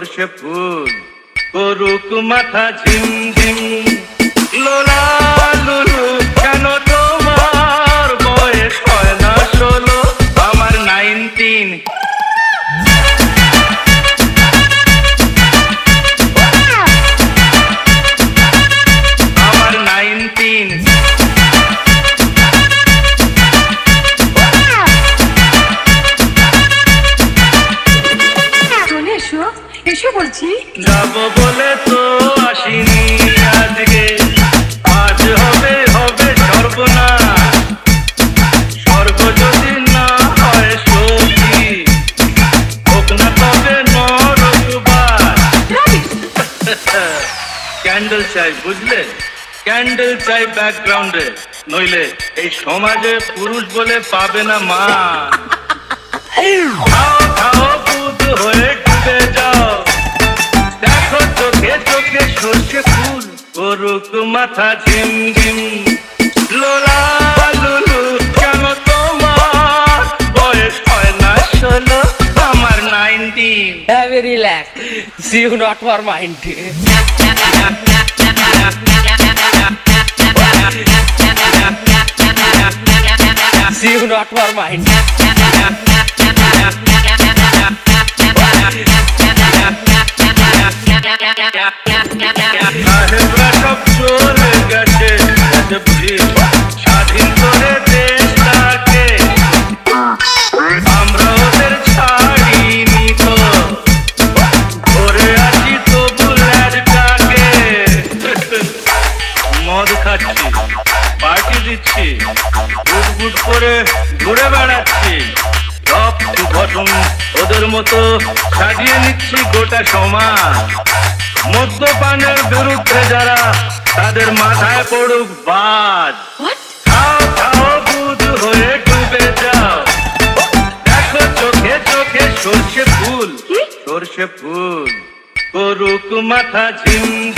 সর্ষে ফুল করুক মাথা ঝিম ঝিম লোলা লুলু কেন তোমার বয়স হয় না 16 আমার 19 আমার 19 এসো বলছি যাবো বলে তো আসিনি আজকে আজ হবে হবে সর্বনাশ স্বর্গ যদি না হয় সত্যি হোক না তবে নরকবাস ক্যান্ডেল চাই বুঝলে ক্যান্ডেল চাই ব্যাকগ্রাউন্ডে নইলে এই সমাজে পুরুষ বলে পাবে না মা খাও খাও বুধ হয়ে ডুবে যাও দেখো চোখে চোখে সর্ষে ফুল করুক মাথা ঝিম ঝিম লোলা লুলু কেন তোমার বয়স হয় না 16 আমার 19 Have a relax. See you not for mind. See you not for mind. সাহেবরা সব চলে গেছে স্বাধীন করে দেশটাকে আমরা ওদের ছাড়িনি তো ধরে আছি তবু ল্যাজটাকে মদ খাচ্ছি পার্টি দিচ্ছি বুট বুট করে ঘুরে বেড়াচ্ছি সব ঘটন ওদের মতো সাজিয়ে নিচ্ছি গোটা সমাজ মদ্যপানের বিরুদ্ধে যারা তাদের মাথায় পড়ুক বাজ খাও খাও বুধ হয়ে ডুবে যাও দেখো চোখে চোখে সর্ষে ফুল করুক মাথা ঝিম